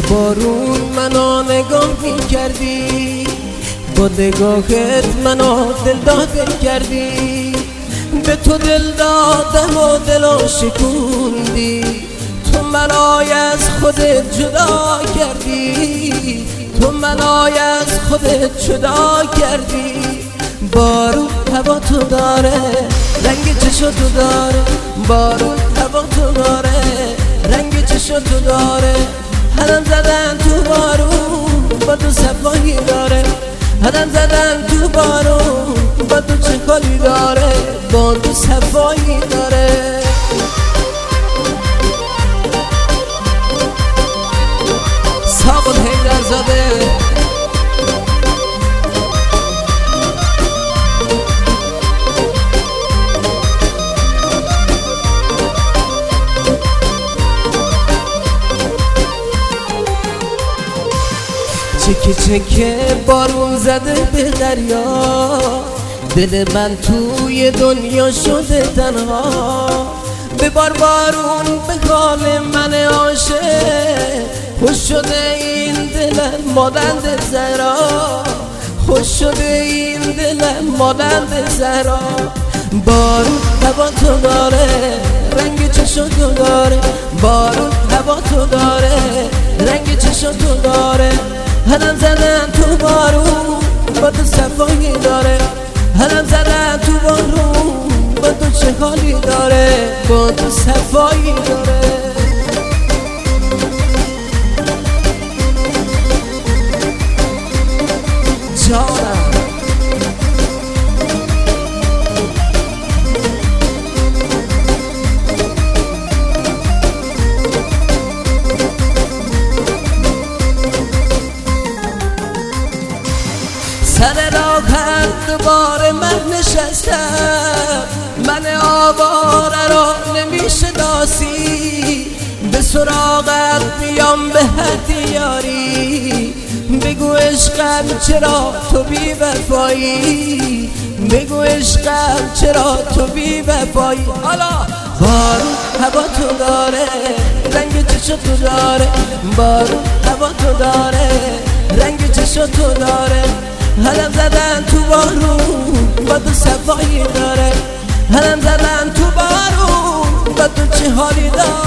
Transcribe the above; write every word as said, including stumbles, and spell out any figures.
بارون منو نگاه می کردی، با نگاهت منو دلداده کردی. به تو دل دادم و دلو شکوندی، تو منای از خودت جدا کردی، تو منای از خودت جدا کردی. بارون هوا تو داره، رنگ چشم تو داره، بارون هوا تو داره، رنگ چشم تو داره. هدم زدن تو بارون با تو صفایی داره، هدم زدن تو بارون با تو چه کاری داره، با تو صفایی داره. ساقط حیدرزاده چکه چکه بارون زده به دریا، دل من توی دنیا شده تنها. ببار بارون به حال من عاشق، خوش شده این دلم مانند زهرا، خوش شده این دلم مانند زهرا. بارون هوا تو داره، رنگ چشم تو داره، بارون هوا تو داره، رنگ چشم تو داره. هدم زدن تو بارون با تو صفایی داره، هدم زدن تو بارون با تو چه حالی داره، با تو صفایی داره. جانم سر راهت دوباره من نشستم، من آواره را نمیشناسی. به سراغت میام به هر دیاری، بگو عشقم چرا تو بی وفایی، بگو عشقم چرا تو بی وفایی. حالا بارون هوا تو داره، رنگ چشم تو داره، بارون هوا تو داره، رنگ چشم تو داره. هدم زدن تو بارون با تو صفایی داره، هدم زدن تو بارون با تو چه حالی داره.